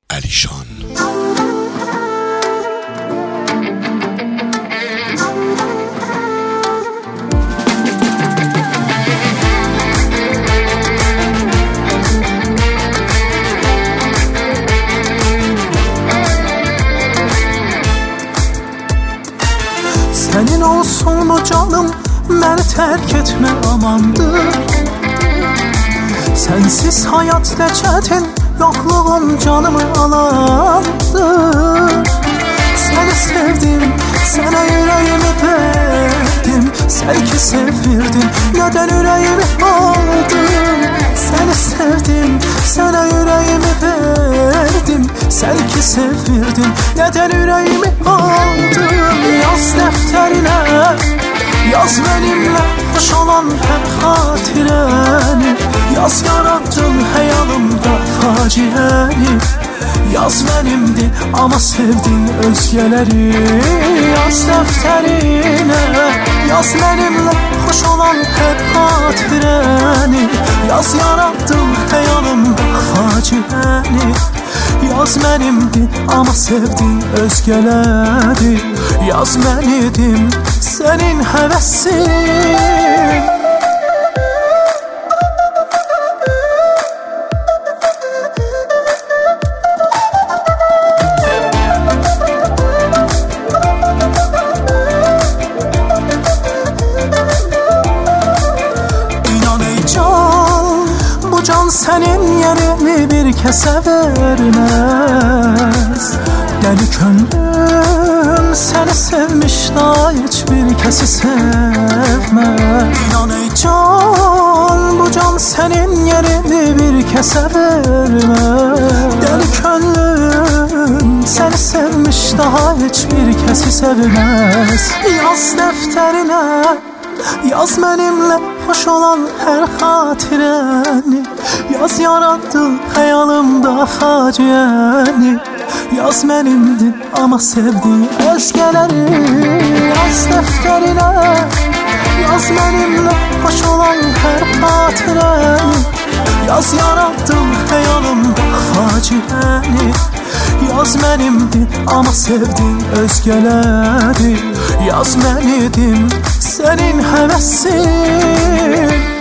Əlişan. Senin olsun bu canım, beni terk etme amandır. Sensiz hayat ne çetin, yokluğum canımı alandır. Seni sevdim, sana yüreğimi verdim. Sen ki sevirdin, neden yüreğimi aldın? Seni sevdim, sana yüreğimi verdim. Sen ki sevirdin, neden yüreğimi aldın? Yaz defterine, yaz benimle hoş olan her hatireni. Yaz yarattın hayalımda facieni. Yaz benimdi ama sevdin özgeleri. Yaz defterine, yaz benimle hoş olan her hatireni. Yaz yarattın hayalımda facieni. Yaz benimdi ama sevdin özgeleri. Yaz ben idim senin hevesin. Senin yerini bir kese vermez. Deli könlüm seni sevmiş, daha hiçbir kesi sevmez. İnan ey can, bu can senin yerini bir kese vermez. Deli könlüm seni sevmiş, daha hiçbir kesi sevmez. Yaz defterine, yaz benimle hoş olan her hatireni. Yaz yarattı hayalımda facieni. Yaz benimdi ama sevdiği özgeleri. Yaz defterine, yaz benimle hoş olan her hatireni. Yaz yarattı hayalımda facieni. Yaz benimdi ama sevdiğin özgeleri. Yaz ben idim senin hevesin.